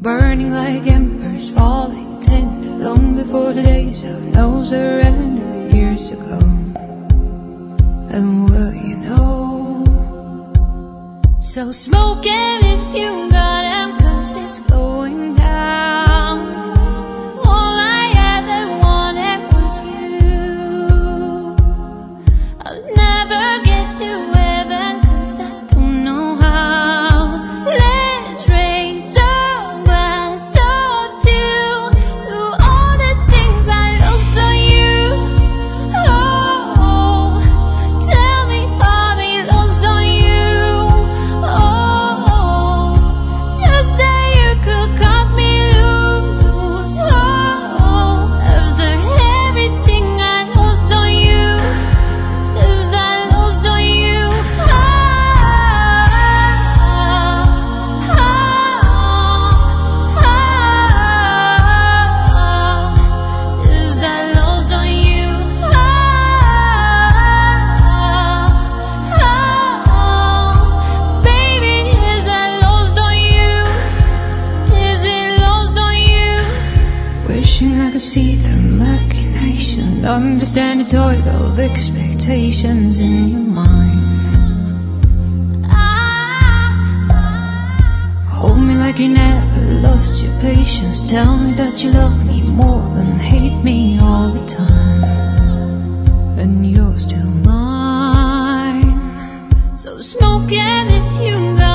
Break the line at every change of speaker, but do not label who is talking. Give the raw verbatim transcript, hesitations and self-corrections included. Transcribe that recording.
burning like embers, falling tender, long before the days of no surrender, years ago. And will you know? So smoke 'em if you got 'em, 'cause it's going down. All I ever wanted was you. I'll never get to heaven, 'cause I don't know how. Let's raise our glass to to all the things I lost on you. Oh, tell me how they lost on you. Oh, just that you could cut me loose. Oh, after everything I lost on you, is that lost on you? Oh, oh, oh, is that lost on you? Oh, oh, baby, is that lost on you? Is it lost on you? Wishing I could see the machination, understand the toil of expectations in your mind. Hold me like you never lost your patience. Tell me that you love me more than hate me all the time, and you're still mine. So smoke 'em if you got